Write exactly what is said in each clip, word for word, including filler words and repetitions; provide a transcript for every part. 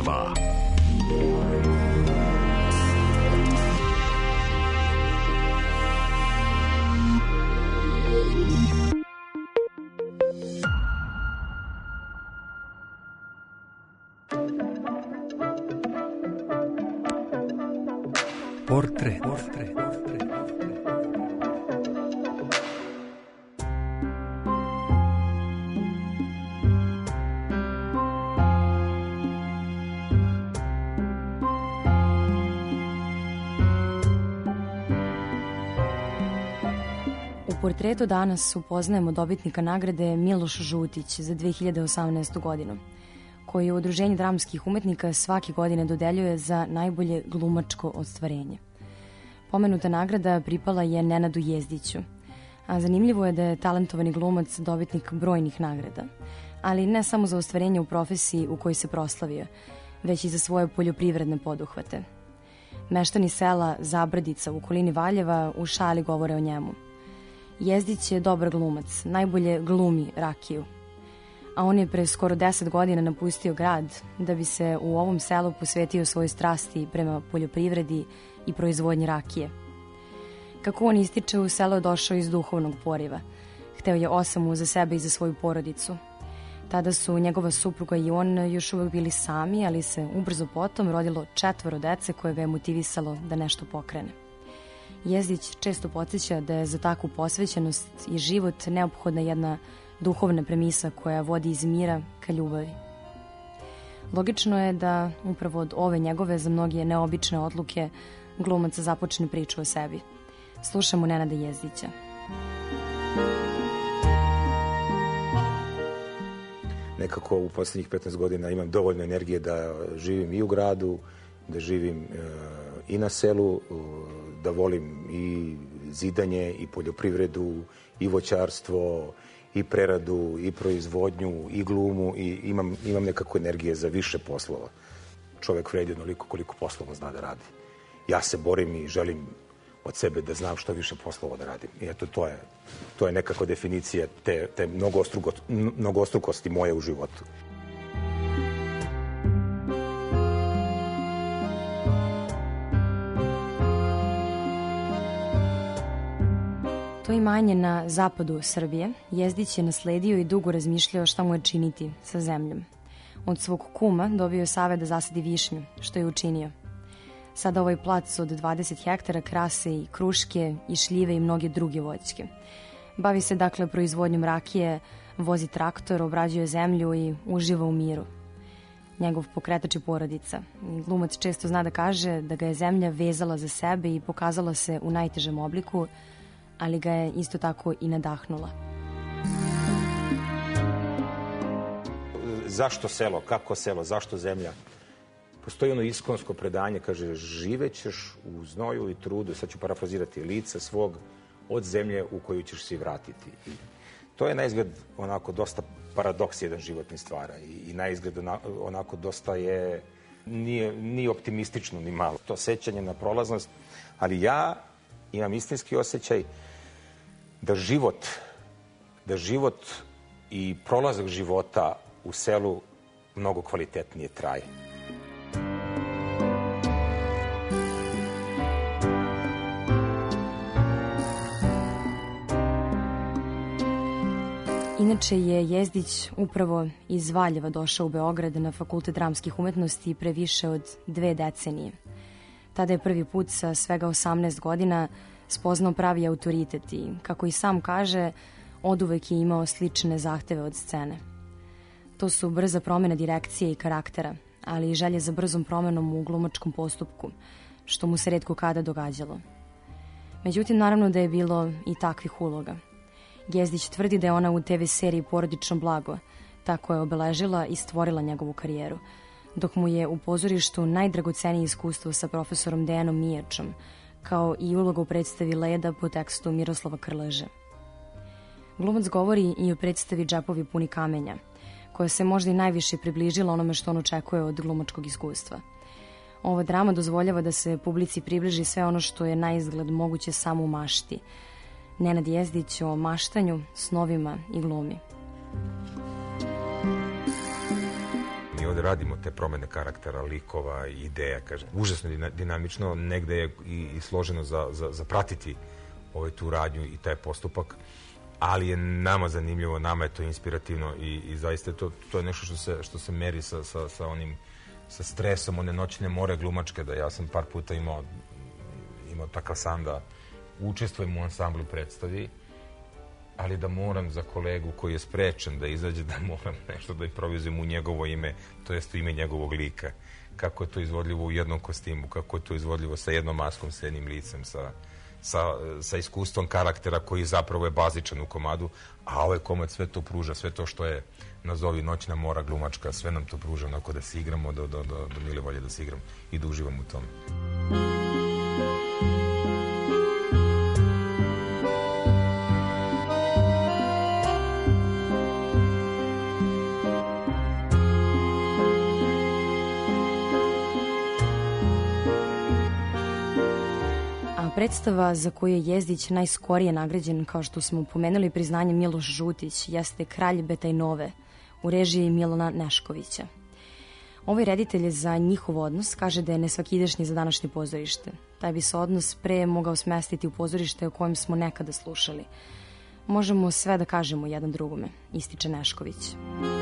dva. Portret. Portret. U portretu danas upoznajemo dobitnika nagrade Miloš Žutić za dve hiljade osamnaestu. godinu, koji u Udruženju dramskih umetnika svake godine dodeljuje za najbolje glumačko ostvarenje. Pomenuta nagrada pripala je Nenadu Jezdiću, a zanimljivo je da je talentovani glumac dobitnik brojnih nagrada, ali ne samo za ostvarenje u profesiji u kojoj se proslavio, već i za svoje poljoprivredne poduhvate. Meštani sela Zabrdica u okolini Valjeva u šali govore o njemu. Jezdić je dobar glumac, najbolje glumi rakiju, a on je pre skoro deset godina napustio grad da bi se u ovom selu posvetio svojoj strasti prema poljoprivredi i proizvodnji rakije. Kako on ističe, u selo je došao iz duhovnog poriva. Hteo je osamu za sebe i za svoju porodicu. Tada su njegova supruga i on još uvek bili sami, ali se ubrzo potom rodilo četvoro dece koje ga je motivisalo da nešto pokrene. Jezdić često podsjeća da je za takvu posvećenost i život neophodna jedna duhovna premisa koja vodi iz mira ka ljubavi. Logično je da upravo od ove njegove za mnoge neobične odluke glumac započne priču o sebi. Slušamo Nenada Jezdića. Nekako u posljednjih petnaest godina imam dovoljno energije da živim i u gradu, da živim i na selu, da volim i zidanje, i poljoprivredu, i voćarstvo, i preradu, i proizvodnju, i glumu, i imam, imam nekako energije za više poslova. Čovek vredi onoliko koliko poslova zna da radi. Ja se borim i želim od sebe da znam što više poslova da radim. I eto, to je, to je nekako definicija te, te mnogostrukosti moje u životu. To imanje na zapadu Srbije Jezdić je nasledio i dugo razmišljao šta mu je činiti sa zemljom. Od svog kuma dobio je savet da zasadi višnju, što je učinio. Sada ovaj plac od dvadeset hektara krase i kruške, i šljive i mnoge druge voćke. Bavi se dakle proizvodnjom rakije, vozi traktor, obrađuje zemlju i uživa u miru. Njegov pokretač je porodica. Glumac često zna da kaže da ga je zemlja vezala za sebe i pokazala se u najtežem obliku, ali ga je isto tako i nadahnula. Zašto selo? Kako selo? Zašto zemlja? Postoji ono iskonsko predanje, kaže, živećeš u znoju i trudu, sad ću parafrazirati, lica svog od zemlje u koju ćeš se vratiti. I to je na izgled onako dosta paradoks jedan životni stvara i, i na izgled onako dosta je, nije, nije optimistično ni malo. To sećanje na prolaznost, ali ja imam istinski osjećaj da život, da život i prolazak života u selu mnogo kvalitetnije traje. Inače je Jezdić upravo iz Valjeva došao u Beograd na Fakultet dramskih umetnosti pre više od dve decenije. Tada je prvi put sa svega osamnaest godina spoznao pravi autoritet i, kako i sam kaže, oduvek je imao slične zahteve od scene. To su brza promjena direkcije i karaktera, ali i želje za brzom promenom u glumačkom postupku, što mu se retko kada događalo. Međutim, naravno da je bilo i takvih uloga. Jezdić tvrdi da je ona u te ve seriji Porodično blago, tako je obeležila i stvorila njegovu karijeru, dok mu je u pozorištu najdragocenije iskustvo sa profesorom Dejanom Mijačom, kao i uloga u predstavi Leda po tekstu Miroslava Krleže. Glumac govori i o predstavi Džepovi puni kamenja, koja se možda i najviše približila onome što on očekuje od glumačkog iskustva. Ova drama dozvoljava da se publici približi sve ono što je na izgled moguće samo u mašti. Nenad Jezdić o maštanju, snovima i glumi. mi ovde radimo te promene karaktera, likova, ideja, kažem. Užasno dinamično, negde je i, i složeno za, za, za pratiti ovaj, tu radnju i taj postupak, ali je nama zanimljivo, nama je to inspirativno i, i zaista to, to je nešto što se, što se meri sa, sa, sa onim sa stresom, one noćne more glumačke, da ja sam par puta imao, imao takav san da učestvujem u ansamblu predstavi, ali da moram za kolegu koji je sprečen da izađe, da moram nešto da improvizujem u njegovo ime, to jest u ime njegovog lika. Kako je to izvodljivo u jednom kostimu, kako je to izvodljivo sa jednom maskom, sa jednim licem, sa, sa, sa iskustvom karaktera koji zapravo je bazičan u komadu, a ovaj komad sve to pruža, sve to što je nazovi noćna mora glumačka, sve nam to pruža onako da se igramo, do, do, do, do mile volje da se igram i da uživam u tome. Predstava za koju je Jezdić najskorije nagrađen, kao što smo pomenuli, priznanje Miloš Žutić, jeste Kralj Betajnove u režiji Milana Neškovića. Ovaj reditelj za njihov odnos kaže da je nesvakidašnji za današnje pozorište. Taj bi se odnos pre mogao smestiti u pozorište o kojem smo nekada slušali. Možemo sve da kažemo jedan drugome, ističe Nešković.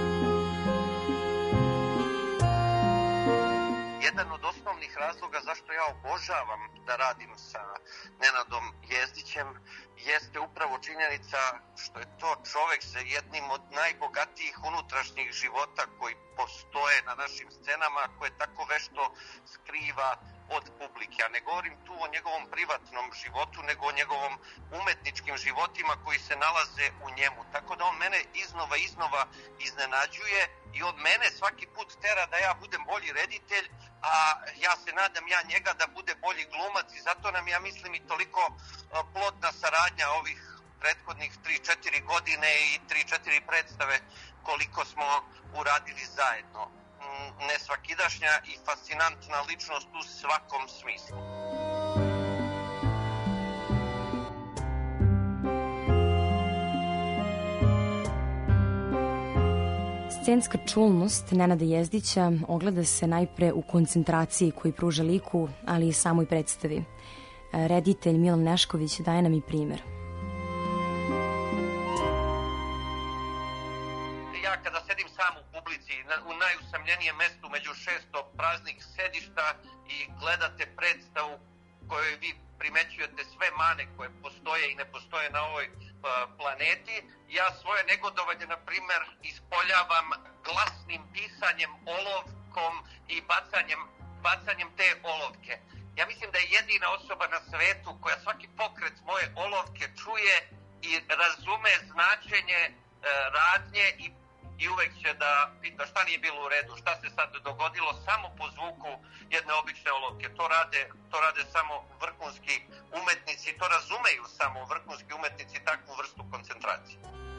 Jedan od osnovnih razloga zašto ja obožavam da radim sa Nenadom Jezdićem jeste upravo činjenica što je to čovek sa jednim od najbogatijih unutrašnjih života koji postoje na našim scenama, koje tako vešto skriva od publike. A ne govorim tu o njegovom privatnom životu, nego o njegovom umetničkim životima koji se nalaze u njemu. Tako da on mene iznova iznova iznenađuje i od mene svaki put tera da ja budem bolji reditelj, a ja se nadam ja njega da bude bolji glumac i zato nam, ja mislim, i toliko plodna saradnja ovih prethodnih tri četiri godine i tri četiri predstave koliko smo uradili zajedno. Nesvakidašnja i fascinantna ličnost u svakom smislu. Scenska čulnost Nenada Jezdića ogleda se najpre u koncentraciji koju pruža liku, ali i samoj predstavi. Reditelj Milan Nešković daje nam i primer. Ja kada sedim sam u publici, u najusamljenijem mestu među šesto praznih sedišta i gledate predstavu kojoj vi primećujete sve mane koje postoje i ne postoje na ovoj uh, planeti, ja svoje negodovanje, na primer, ispoljavam glasnim pisanjem olovkom i bacanjem, bacanjem te olovke. Ja mislim da je jedina osoba na svetu koja svaki pokret moje olovke čuje i razume značenje uh, radnje i i uvek će da pita šta nije bilo u redu, šta se sad dogodilo, samo po zvuku jedne obične olovke. To rade, to rade samo vrhunski umetnici, to razumeju samo vrhunski umetnici takvu vrstu koncentracije.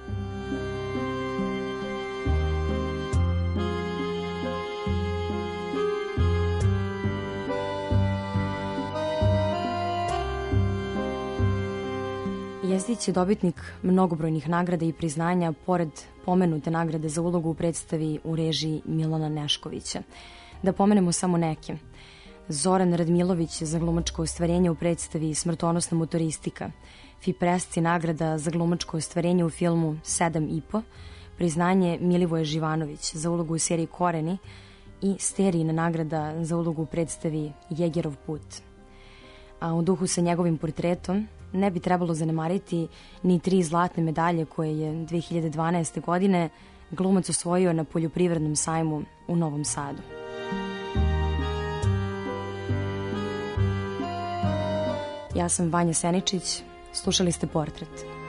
Jezdić je dobitnik mnogobrojnih nagrada i priznanja, pored pomenute nagrade za ulogu u predstavi u režiji Milana Neškovića. Da pomenemo samo neke. Zoran Radmilović za glumačko ostvarenje u predstavi Smrtonosna motoristika, Fi Presci nagrada za glumačko ostvarenje u filmu Sedam i po, priznanje Milivoje Živanović za ulogu u seriji Koreni i Sterijina nagrada za ulogu u predstavi Jegerov put. A u duhu sa njegovim portretom ne bi trebalo zanemariti ni tri zlatne medalje koje je dve hiljade dvanaeste. godine glumac osvojio na poljoprivrednom sajmu u Novom Sadu. Ja sam Vanja Seničić, slušali ste Portret.